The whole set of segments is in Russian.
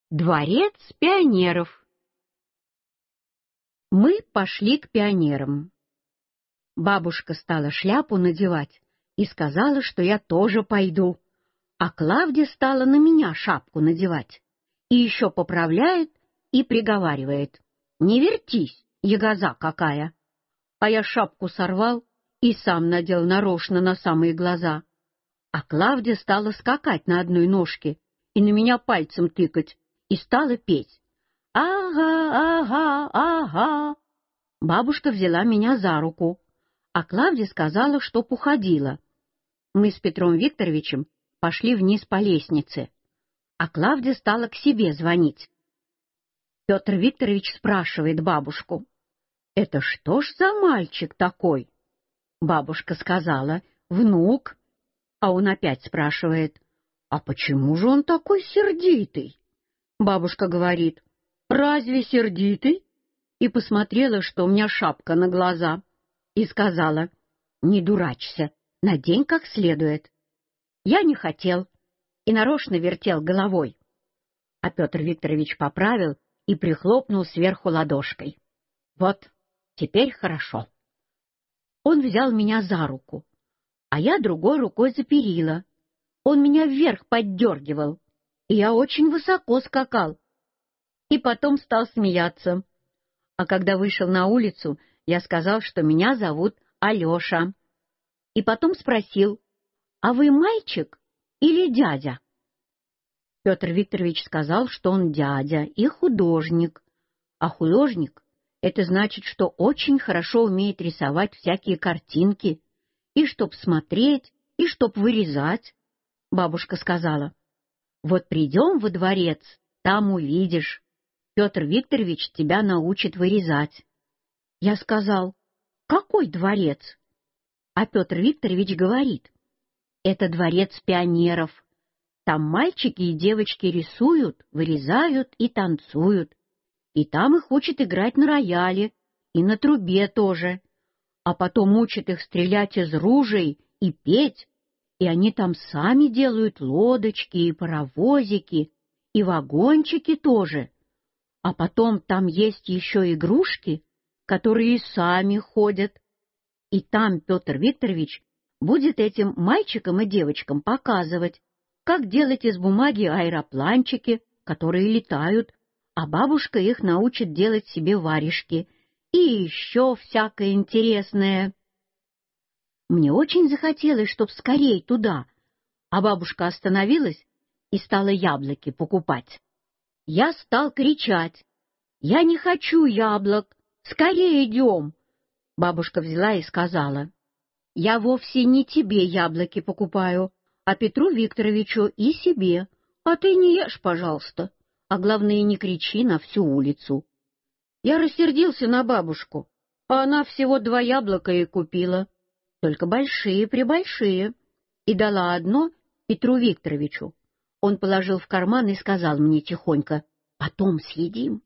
Дворец пионеров. Мы пошли к пионерам. Бабушка стала шляпу надевать и сказала, что я тоже пойду, а Клавдия стала на меня шапку надевать и еще поправляет и приговаривает: «Не вертись, ягоза какая!» А я шапку сорвал и сам надел нарочно на самые глаза. А Клавдия стала скакать на одной ножке и на меня пальцем тыкать, и стала петь: «Ага, ага, ага». Бабушка взяла меня за руку, а Клавдия сказала, чтоб уходила. Мы с Петром Викторовичем пошли вниз по лестнице, а Клавдия стала к себе звонить. Петр Викторович спрашивает бабушку: «Это что ж за мальчик такой?» Бабушка сказала: «Внук». А он опять спрашивает: «А почему же он такой сердитый?» Бабушка говорит: «Разве сердитый?» И посмотрела, что у меня шапка на глаза, и сказала: «Не дурачься, надень как следует». Я не хотел и нарочно вертел головой. А Петр Викторович поправил и прихлопнул сверху ладошкой. «Вот, теперь хорошо». Он взял меня за руку, а я другой рукой за перила. Он меня вверх поддергивал, и я очень высоко скакал. И потом стал смеяться. А когда вышел на улицу, я сказал, что меня зовут Алеша. И потом спросил: «А вы мальчик или дядя?» Петр Викторович сказал, что он дядя и художник. А художник — это значит, что очень хорошо умеет рисовать всякие картинки, и чтоб смотреть, и чтоб вырезать. Бабушка сказала: «Вот придем во дворец, там увидишь. Петр Викторович тебя научит вырезать». Я сказал: «Какой дворец?» А Петр Викторович говорит: «Это дворец пионеров. Там мальчики и девочки рисуют, вырезают и танцуют. И там их учат играть на рояле и на трубе тоже. А потом учат их стрелять из ружей и петь. И они там сами делают лодочки и паровозики, и вагончики тоже. А потом там есть еще игрушки, которые и сами ходят. И там Петр Викторович будет этим мальчикам и девочкам показывать, как делать из бумаги аэропланчики, которые летают, а бабушка их научит делать себе варежки и еще всякое интересное». Мне очень захотелось, чтоб скорей туда, а бабушка остановилась и стала яблоки покупать. Я стал кричать: «Я не хочу яблок! Скорее идем!» Бабушка взяла и сказала: «Я вовсе не тебе яблоки покупаю, а Петру Викторовичу и себе. А ты не ешь, пожалуйста, а главное, не кричи на всю улицу». Я рассердился на бабушку, а она всего 2 яблока и купила, только большие-пребольшие, и дала одно Петру Викторовичу. Он положил в карман и сказал мне тихонько: «Потом съедим».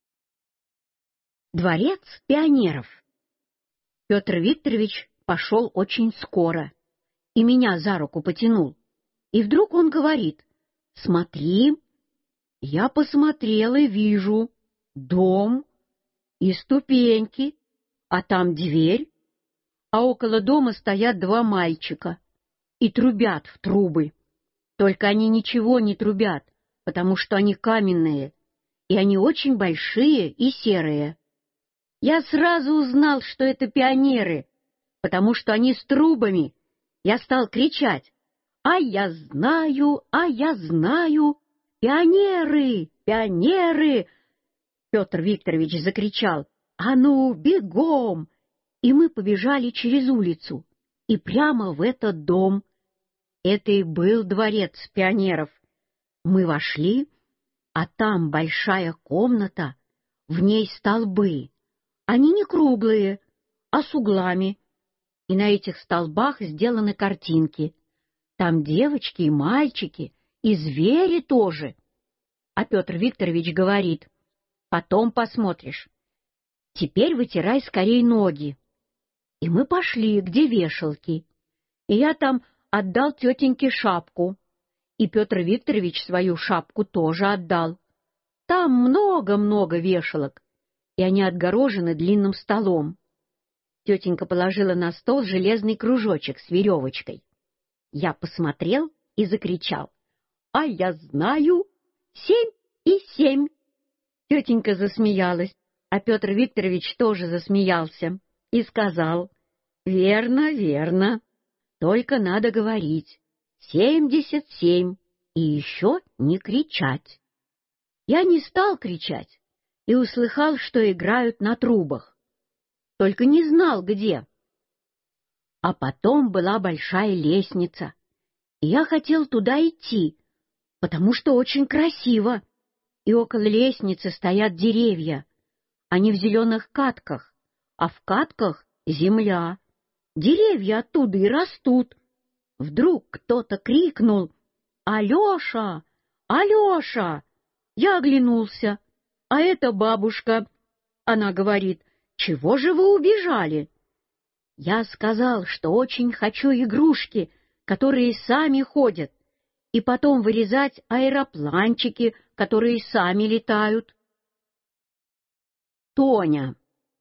Дворец пионеров. Петр Викторович пошел очень скоро и меня за руку потянул. И вдруг он говорит: «Смотри». Я посмотрел и вижу дом и ступеньки, а там дверь, а около дома стоят 2 мальчика и трубят в трубы. Только они ничего не трубят, потому что они каменные, и они очень большие и серые. Я сразу узнал, что это пионеры, потому что они с трубами. Я стал кричать: «А я знаю, а я знаю! Пионеры, пионеры!» Петр Викторович закричал: «А ну, бегом!» И мы побежали через улицу и прямо в этот дом. Это и был дворец пионеров. Мы вошли, а там большая комната, в ней столбы. Они не круглые, а с углами, и на этих столбах сделаны картинки. Там девочки и мальчики, и звери тоже. А Петр Викторович говорит: «Потом посмотришь. Теперь вытирай скорей ноги». И мы пошли, где вешалки, и я там отдал тетеньке шапку, и Петр Викторович свою шапку тоже отдал. Там много-много вешалок, и они отгорожены длинным столом. Тетенька положила на стол железный кружочек с веревочкой. Я посмотрел и закричал: «А я знаю! 7 и 7!» Тетенька засмеялась, а Петр Викторович тоже засмеялся и сказал: «Верно, верно. Только надо говорить: 77, и еще не кричать». Я не стал кричать и услыхал, что играют на трубах, только не знал, где. А потом была большая лестница, и я хотел туда идти, потому что очень красиво, и около лестницы стоят деревья. Они в зеленых катках, а в катках земля. Деревья оттуда и растут. Вдруг кто-то крикнул: «Алеша! Алеша!» Я оглянулся, а это бабушка. Она говорит: «Чего же вы убежали?» Я сказал, что очень хочу игрушки, которые сами ходят, и потом вырезать аэропланчики, которые сами летают. Тоня.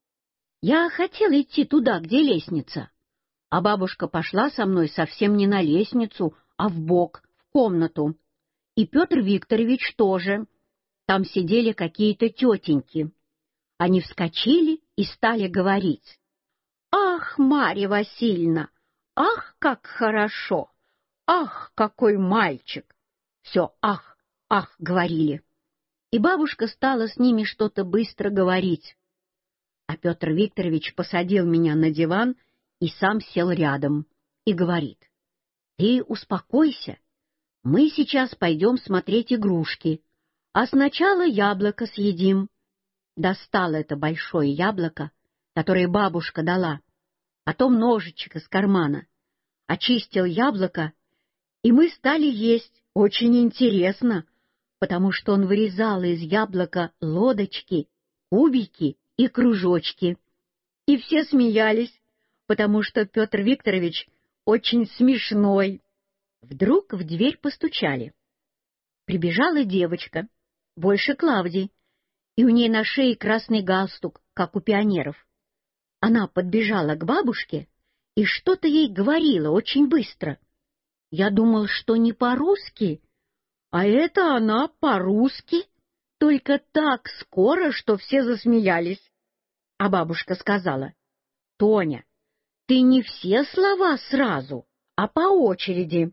Я хотел идти туда, где лестница, а бабушка пошла со мной совсем не на лестницу, а вбок, в комнату. И Петр Викторович тоже. Там сидели какие-то тетеньки. Они вскочили и стали говорить: «Ах, Марья Васильевна! Ах, как хорошо! Ах, какой мальчик!» Все «ах, ах» говорили. И бабушка стала с ними что-то быстро говорить. А Петр Викторович посадил меня на диван и сам сел рядом и говорит: «Ты успокойся, мы сейчас пойдем смотреть игрушки, а сначала яблоко съедим». Достал это большое яблоко, которое бабушка дала, потом ножичек из кармана, очистил яблоко, и мы стали есть. Очень интересно, потому что он вырезал из яблока лодочки, кубики и кружочки. И все смеялись, потому что Петр Викторович очень смешной. Вдруг в дверь постучали. Прибежала девочка, больше Клавдии, и у ней на шее красный галстук, как у пионеров. Она подбежала к бабушке и что-то ей говорила очень быстро. Я думал, что не по-русски, а это она по-русски, только так скоро, что все засмеялись. А бабушка сказала: «Тоня, ты не все слова сразу, а по очереди».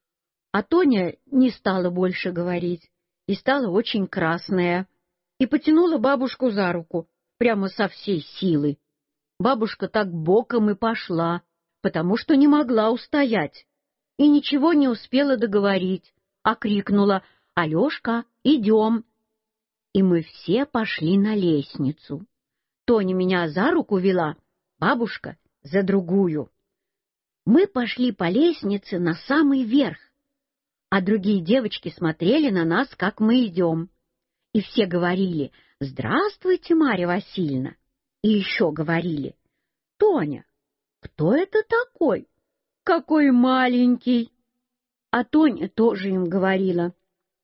А Тоня не стала больше говорить и стала очень красная, и потянула бабушку за руку прямо со всей силы. Бабушка так боком и пошла, потому что не могла устоять, и ничего не успела договорить, а крикнула: «Алешка, идем!» И мы все пошли на лестницу. Тоня меня за руку вела, бабушка — за другую. Мы пошли по лестнице на самый верх, а другие девочки смотрели на нас, как мы идем. И все говорили: «Здравствуйте, Марья Васильевна!» И еще говорили: «Тоня, кто это такой? Какой маленький!» А Тоня тоже им говорила.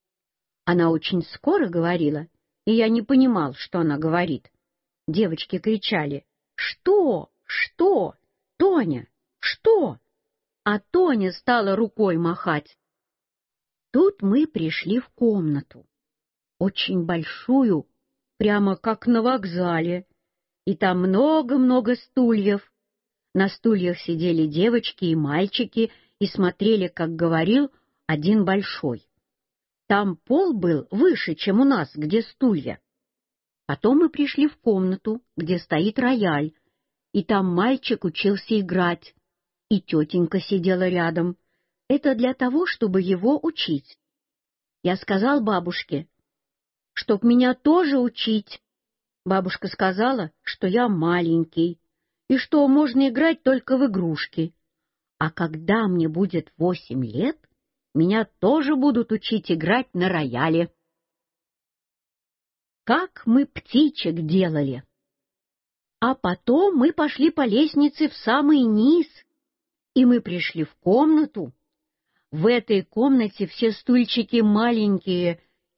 Она очень скоро говорила, и я не понимал, что она говорит. Девочки кричали: «Что? Что? Тоня, что?» А Тоня стала рукой махать. Тут мы пришли в комнату, очень большую, прямо как на вокзале, и там много-много стульев. На стульях сидели девочки и мальчики и смотрели, как говорил один большой. Там пол был выше, чем у нас, где стулья. Потом мы пришли в комнату, где стоит рояль, и там мальчик учился играть, и тетенька сидела рядом. Это для того, чтобы его учить. Я сказал бабушке, чтоб меня тоже учить. Бабушка сказала, что я маленький, и что можно играть только в игрушки. А когда мне будет 8 лет, меня тоже будут учить играть на рояле. Как мы птичек делали! А потом мы пошли по лестнице в самый низ, и мы пришли в комнату. В этой комнате все стульчики маленькие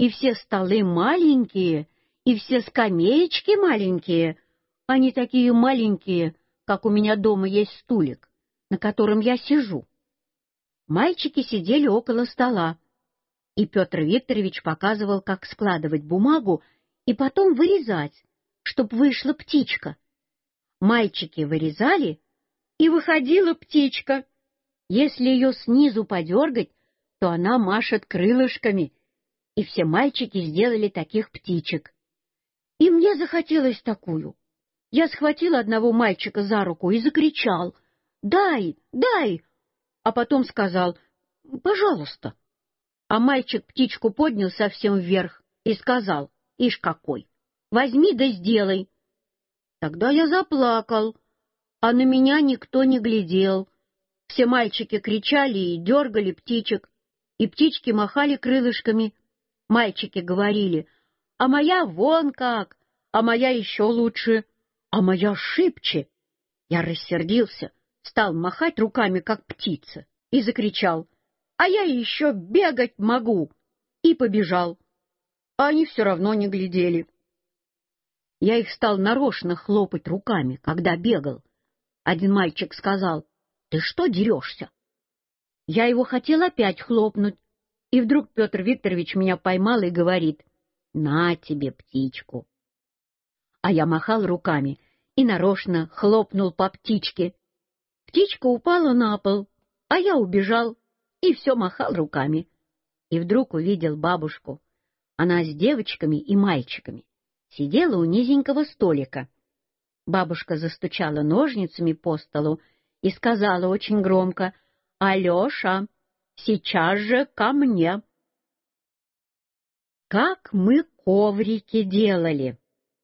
и все столы маленькие, и все скамеечки маленькие. Они такие маленькие, как у меня дома есть стулик, на котором я сижу. Мальчики сидели около стола, и Петр Викторович показывал, как складывать бумагу и потом вырезать, чтоб вышла птичка. Мальчики вырезали, и выходила птичка. Если ее снизу подергать, то она машет крылышками, и все мальчики сделали таких птичек. И мне захотелось такую. Я схватил одного мальчика за руку и закричал: «Дай, дай!» А потом сказал: «Пожалуйста». А мальчик птичку поднял совсем вверх и сказал: «Ишь какой! Возьми да сделай». Тогда я заплакал, а на меня никто не глядел. Все мальчики кричали и дергали птичек, и птички махали крылышками. Мальчики говорили: «А моя вон как, а моя еще лучше, а моя шибче». Я рассердился, стал махать руками, как птица, и закричал: «А я еще бегать могу!» и побежал. А они все равно не глядели. Я их стал нарочно хлопать руками, когда бегал. Один мальчик сказал: «Ты что дерешься?» Я его хотел опять хлопнуть, и вдруг Петр Викторович меня поймал и говорит: «На тебе птичку». А я махал руками и нарочно хлопнул по птичке. Птичка упала на пол, а я убежал и все махал руками. И вдруг увидел бабушку. Она с девочками и мальчиками сидела у низенького столика. Бабушка застучала ножницами по столу и сказала очень громко: «Алеша, сейчас же ко мне». Как мы коврики делали!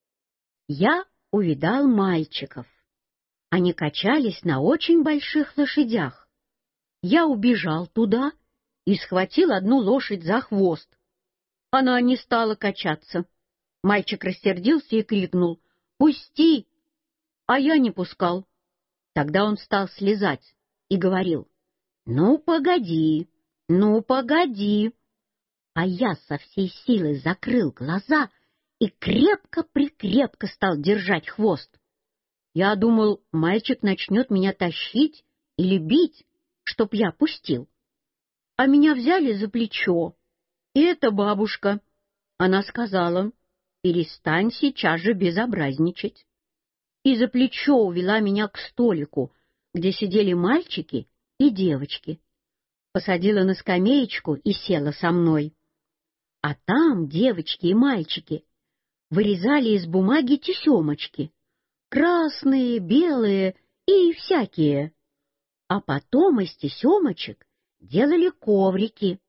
Я увидал мальчиков. Они качались на очень больших лошадях. Я убежал туда и схватил одну лошадь за хвост. Она не стала качаться. Мальчик рассердился и крикнул: «Пусти!» А я не пускал. Тогда он стал слезать и говорил: «Ну, погоди, ну, погоди». А я со всей силы закрыл глаза и крепко-прикрепко стал держать хвост. Я думал, мальчик начнет меня тащить или бить, чтоб я пустил. А меня взяли за плечо. И это бабушка. Она сказала: «Перестань сейчас же безобразничать». И за плечо увела меня к столику, где сидели мальчики и девочки. Посадила на скамеечку и села со мной. А там девочки и мальчики вырезали из бумаги тесемочки, красные, белые и всякие. А потом из тесемочек делали коврики.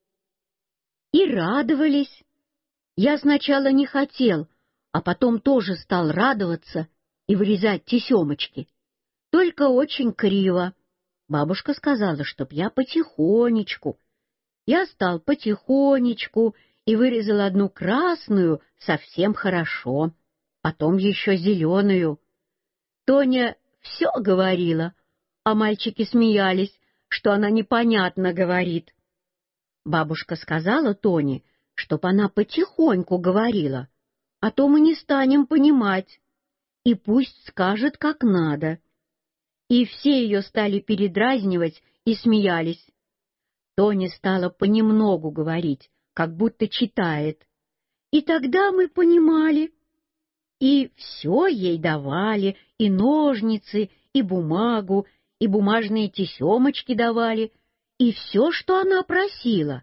И радовались. Я сначала не хотел, а потом тоже стал радоваться и вырезать тесемочки. Только очень криво. Бабушка сказала, чтоб я потихонечку. Я стал потихонечку и вырезал одну красную совсем хорошо, потом еще зеленую. Тоня все говорила, а мальчики смеялись, что она непонятно говорит. Бабушка сказала Тоне, чтоб она потихоньку говорила, а то мы не станем понимать, и пусть скажет, как надо. И все ее стали передразнивать и смеялись. Тоня стала понемногу говорить, как будто читает. И тогда мы понимали. И все ей давали, и ножницы, и бумагу, и бумажные тесемочки давали, и все, что она просила.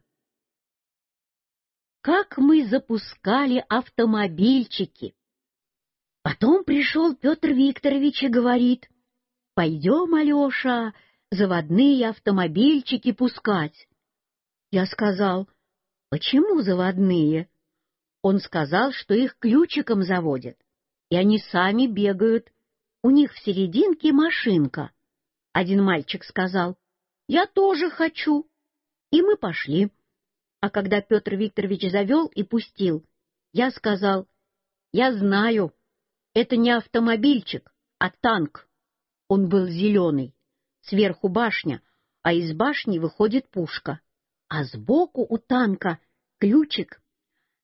Как мы запускали автомобильчики! Потом пришел Петр Викторович и говорит: «Пойдем, Алеша, заводные автомобильчики пускать». Я сказал: «Почему заводные?» Он сказал, что их ключиком заводят, и они сами бегают. У них в серединке машинка. Один мальчик сказал: «Я тоже хочу». И мы пошли. А когда Петр Викторович завел и пустил, я сказал: «Я знаю, это не автомобильчик, а танк». Он был зеленый, сверху башня, а из башни выходит пушка, а сбоку у танка ключик.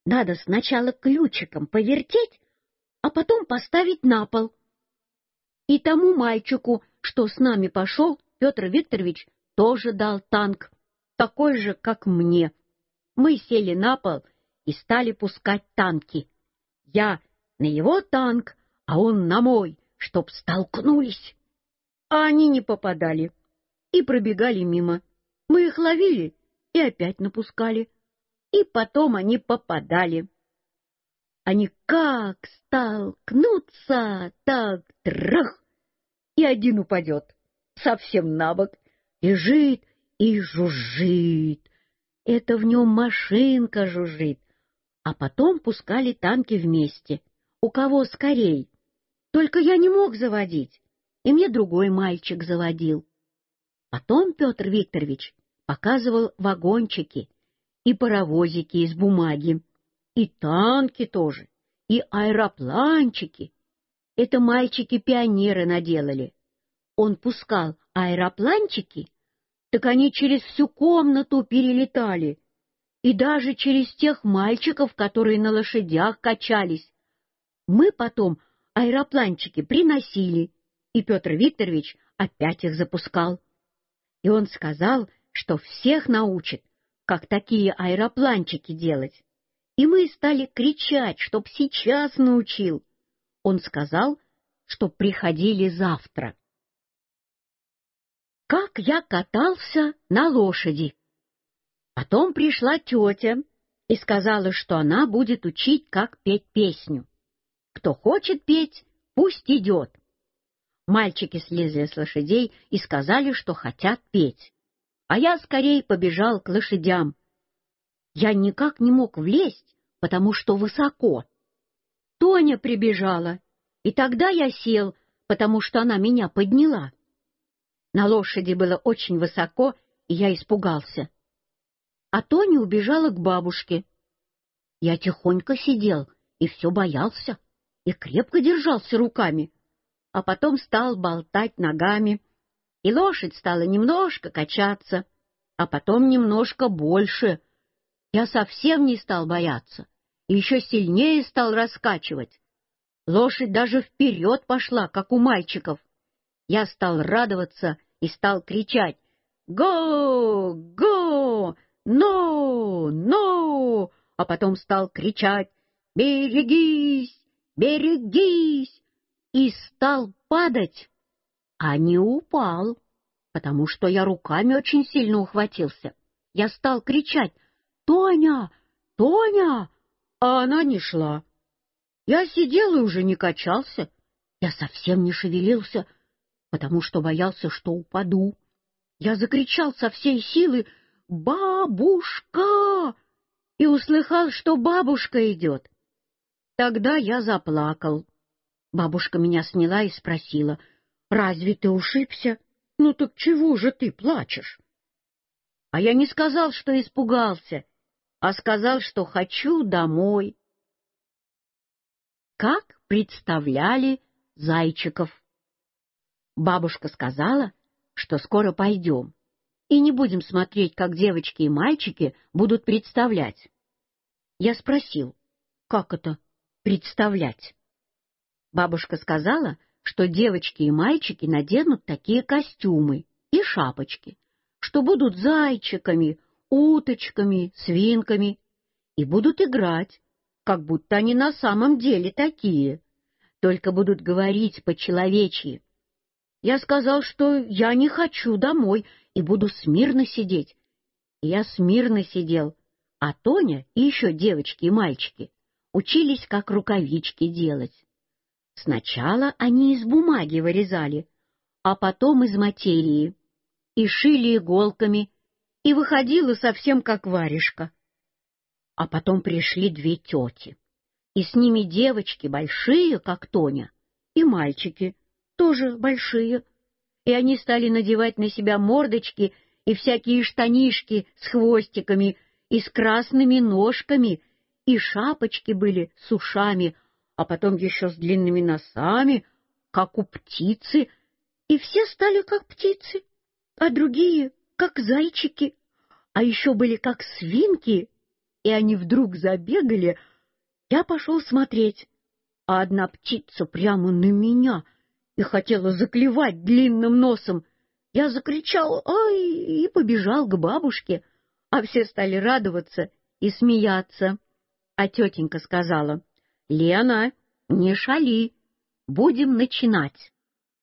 Надо сначала ключиком повертеть, а потом поставить на пол. И тому мальчику, что с нами пошел, Петр Викторович тоже дал танк, такой же, как мне. Мы сели на пол и стали пускать танки. Я на его танк, а он на мой, чтоб столкнулись. А они не попадали и пробегали мимо. Мы их ловили и опять напускали. И потом они попадали. Они как столкнутся, так трах, и один упадет, совсем на бок, лежит и жужжит. Это в нем машинка жужжит. А потом пускали танки вместе. У кого скорей. Только я не мог заводить, и мне другой мальчик заводил. Потом Петр Викторович показывал вагончики и паровозики из бумаги, и танки тоже, и аэропланчики. Это мальчики-пионеры наделали. Он пускал аэропланчики, так они через всю комнату перелетали, и даже через тех мальчиков, которые на лошадях качались. Мы потом аэропланчики приносили, и Петр Викторович опять их запускал. И он сказал, что всех научит, как такие аэропланчики делать. И мы стали кричать, чтоб сейчас научил. Он сказал, чтоб приходили завтра. Как я катался на лошади. Потом пришла тетя и сказала, что она будет учить, как петь песню. Кто хочет петь, пусть идет. Мальчики слезли с лошадей и сказали, что хотят петь. А я скорей побежал к лошадям. Я никак не мог влезть, потому что высоко. Тоня прибежала, и тогда я сел, потому что она меня подняла. На лошади было очень высоко, и я испугался. А Тоня убежала к бабушке. Я тихонько сидел и все боялся, и крепко держался руками, а потом стал болтать ногами, и лошадь стала немножко качаться, а потом немножко больше. Я совсем не стал бояться, и еще сильнее стал раскачивать. Лошадь даже вперед пошла, как у мальчиков. Я стал радоваться и стал кричать: «Го! Го! Но! Но!» А потом стал кричать: «Берегись! Берегись!» И стал падать, а не упал, потому что я руками очень сильно ухватился. Я стал кричать: «Тоня! Тоня!» А она не шла. Я сидел и уже не качался. Я совсем не шевелился, потому что боялся, что упаду. Я закричал со всей силы: «Бабушка!» и услыхал, что бабушка идет. Тогда я заплакал. Бабушка меня сняла и спросила: «Разве ты ушибся? Ну так чего же ты плачешь?» А я не сказал, что испугался, а сказал, что хочу домой. Как представляли зайчиков. Бабушка сказала, что скоро пойдем, и не будем смотреть, как девочки и мальчики будут представлять. Я спросил: как это представлять? Бабушка сказала, что девочки и мальчики наденут такие костюмы и шапочки, что будут зайчиками, уточками, свинками, и будут играть, как будто они на самом деле такие, только будут говорить по-человечьи. Я сказал, что я не хочу домой и буду смирно сидеть. И я смирно сидел, а Тоня и еще девочки и мальчики учились, как рукавички делать. Сначала они из бумаги вырезали, а потом из материи, и шили иголками, и выходило совсем как варежка. А потом пришли две тети, и с ними девочки большие, как Тоня, и мальчики тоже большие, и они стали надевать на себя мордочки и всякие штанишки с хвостиками и с красными ножками, и шапочки были с ушами, а потом еще с длинными носами, как у птицы, и все стали как птицы, а другие — как зайчики, а еще были как свинки и они вдруг забегали. Я пошел смотреть, а одна птица прямо на меня и хотела заклевать длинным носом. Я закричал «Ай!» и побежал к бабушке, а все стали радоваться и смеяться. А тетенька сказала: «Лена, не шали, будем начинать».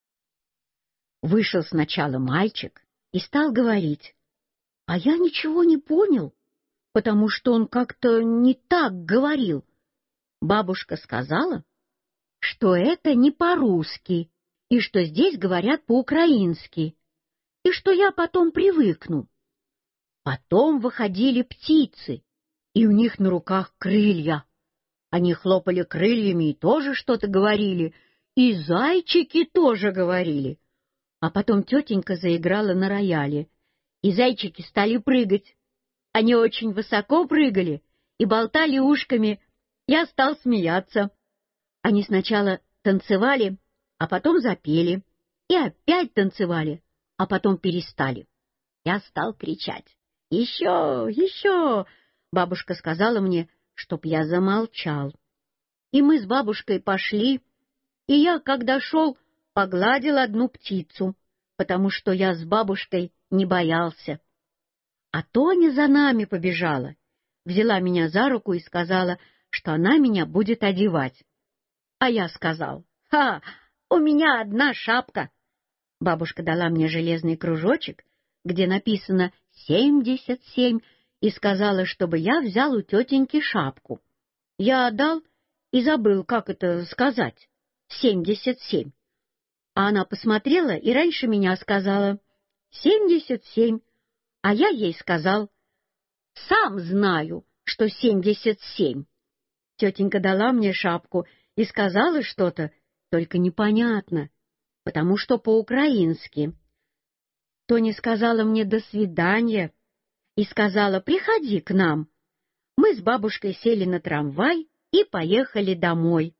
Вышел сначала мальчик и стал говорить, а я ничего не понял, потому что он как-то не так говорил. Бабушка сказала, что это не по-русски, и что здесь говорят по-украински, и что я потом привыкну. Потом выходили птицы, и у них на руках крылья. Они хлопали крыльями и тоже что-то говорили, и зайчики тоже говорили. А потом тетенька заиграла на рояле, и зайчики стали прыгать. Они очень высоко прыгали и болтали ушками. Я стал смеяться. Они сначала танцевали, а потом запели, и опять танцевали, а потом перестали. Я стал кричать: «Еще, еще!» Бабушка сказала мне, чтоб я замолчал. И мы с бабушкой пошли, и я, когда шел, погладил одну птицу, потому что я с бабушкой не боялся. А Тоня за нами побежала, взяла меня за руку и сказала, что она меня будет одевать. А я сказал: «Ха, у меня одна шапка». Бабушка дала мне железный кружочек, где написано 77, и сказала, чтобы я взял у тетеньки шапку. Я отдал и забыл, как это сказать, 77. А она посмотрела и раньше меня сказала 77, а я ей сказал: «Сам знаю, что 77». Тетенька дала мне шапку и сказала что-то, только непонятно, потому что по-украински. Тоня сказала мне «до свидания» и сказала: «Приходи к нам». Мы с бабушкой сели на трамвай и поехали домой.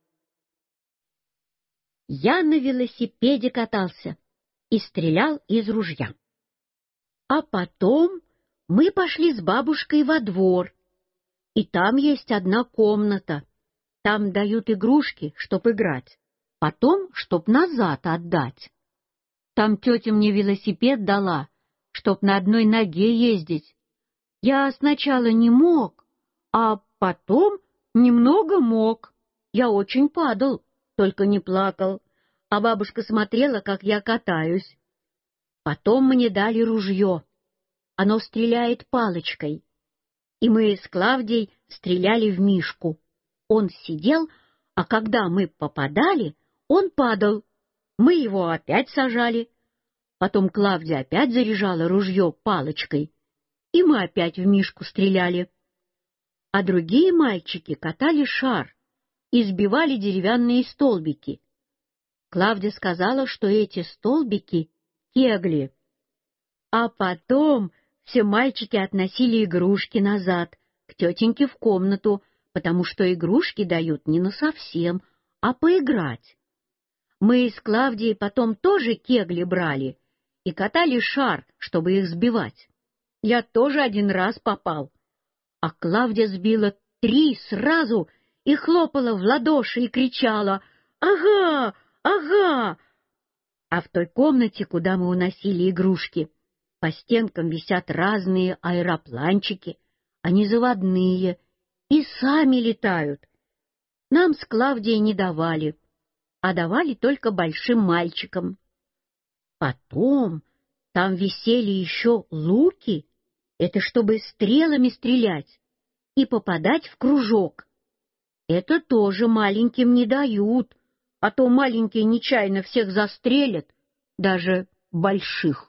Я на велосипеде катался и стрелял из ружья. А потом мы пошли с бабушкой во двор, и там есть одна комната. Там дают игрушки, чтоб играть, потом, чтоб назад отдать. Там тетя мне велосипед дала, чтоб на одной ноге ездить. Я сначала не мог, а потом немного мог. Я очень падал, только не плакал, а бабушка смотрела, как я катаюсь. Потом мне дали ружье. Оно стреляет палочкой. И мы с Клавдией стреляли в Мишку. Он сидел, а когда мы попадали, он падал. Мы его опять сажали. Потом Клавдия опять заряжала ружье палочкой, и мы опять в Мишку стреляли. А другие мальчики катали шар и сбивали деревянные столбики. Клавдия сказала, что эти столбики — кегли. А потом все мальчики относили игрушки назад, к тетеньке в комнату, потому что игрушки дают не насовсем, а поиграть. Мы с Клавдией потом тоже кегли брали и катали шар, чтобы их сбивать. Я тоже один раз попал, а Клавдия сбила 3 сразу и хлопала в ладоши и кричала: «Ага, ага!» А в той комнате, куда мы уносили игрушки, по стенкам висят разные аэропланчики, они заводные и сами летают. Нам с Клавдией не давали, а давали только большим мальчикам. Потом там висели еще луки, это чтобы стрелами стрелять и попадать в кружок. Это тоже маленьким не дают, а то маленькие нечаянно всех застрелят, даже больших.